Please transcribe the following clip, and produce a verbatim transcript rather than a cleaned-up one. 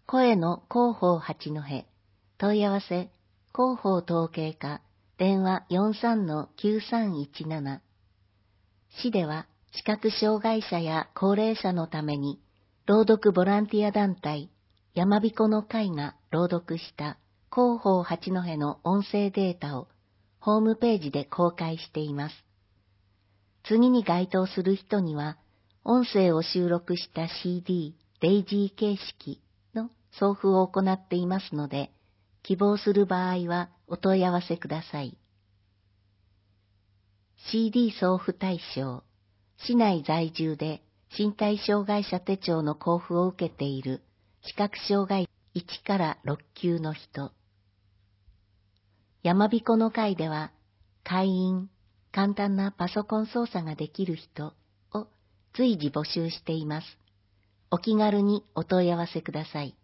声の広報八戸、問い合わせ、広報統計課、電話 よんさんのきゅうさんいちなな。市では視覚障害者や高齢者のために、朗読ボランティア団体、やまびこの会が朗読した広報八戸の音声データをホームページで公開しています。次に該当する人には、音声を収録した シーディー、デイジー形式の送付を行っていますので、希望する場合はお問い合わせください。シーディー 送付対象、市内在住で身体障害者手帳の交付を受けている視覚障害いちからろっ級の人。やまびこの会では、会員、簡単なパソコン操作ができる人を随時募集しています。お気軽にお問い合わせください。